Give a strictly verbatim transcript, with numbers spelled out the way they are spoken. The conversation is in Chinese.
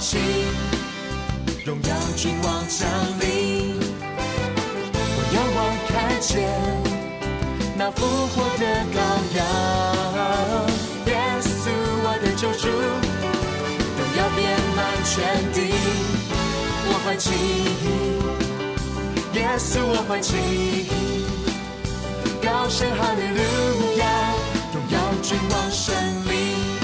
起，荣耀君王降临。我仰望看见那复活的羔羊，耶稣我的救主，荣耀遍满全地。我欢喜，耶稣我欢喜，高声哈利路亚，荣耀君王胜利。